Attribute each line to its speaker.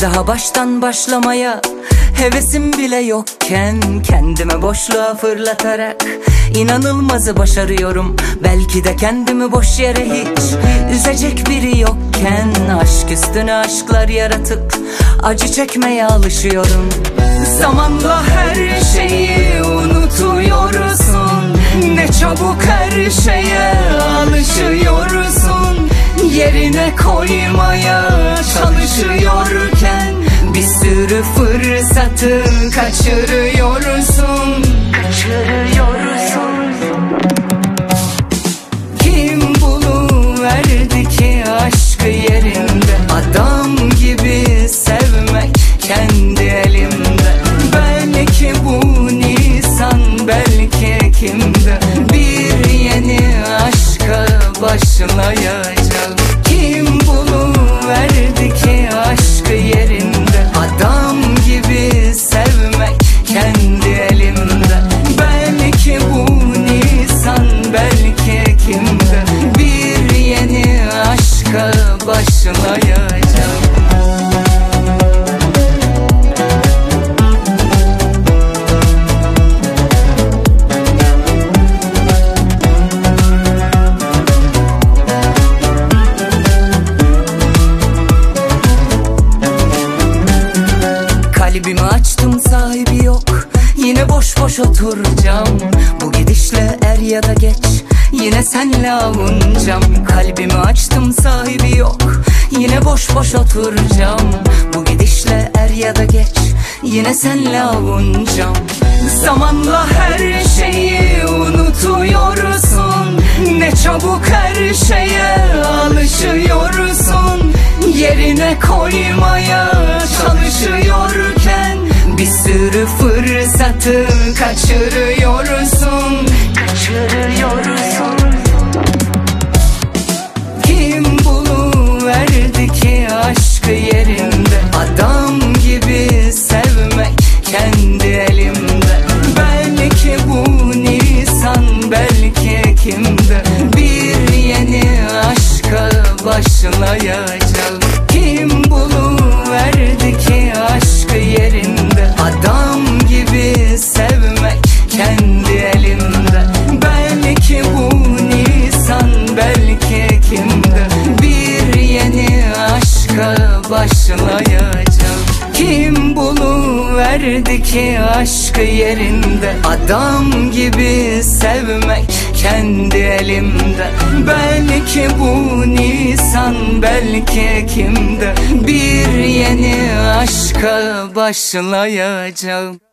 Speaker 1: daha baştan başlamaya hevesim bile yokken kendimi boşluğa fırlatarak inanılmazı başarıyorum. Belki de kendimi boş yere hiç üzecek biri yokken aşk üstüne aşklar yaratıp acı çekmeye alışıyorum. Zamanla her şeyi unutuyorsun, ne çabuk her şeye alışıyorsun. Yerine koymaya çalışıyorken bir sürü fırsatı kaçırıyorsun. Kim buluverdi ki aşkı yerinde? Adam gibi sevmek kendi elimde. Belki bu Nisan, belki Ekim'de bir yeni aşka başlayacağım. Kim buluverdi ki aşkı yerinde? Adam gibi sevmek kendi elimde. Belki bu Nisan, belki Ekim'de bir yeni aşka başlayacağım. Kalbimi açtım, sahibi yok, yine boş boş oturacağım. Bu gidişle er ya da geç yine senle avunacağım. Kalbimi açtım, sahibi yok, yine boş boş oturacağım. Bu gidişle er ya da geç yine senle avunacağım. Zamanla her şeyi unutuyorsun, ne çabuk her şeye alışıyorsun. Yerine koymaya çalışıyorken bir sürü fırsatı kaçırıyorsun. Kim buluverdi ki aşkı yerinde? Adam gibi sevmek kendi elimde. Belki bu Nisan, belki Ekim'de bir yeni aşka başlayacağım. Kim buluverdi ki aşkı yerinde? Adam gibi sevmek kendi elimde. Belki bu Nisan, belki Ekim'de bir yeni aşka başlayacağım. Kim buluverdi ki aşkı yerinde? Adam gibi sevmek kendi elimde. Belki bu Nisan, belki Ekim'de bir yeni aşka başlayacağım.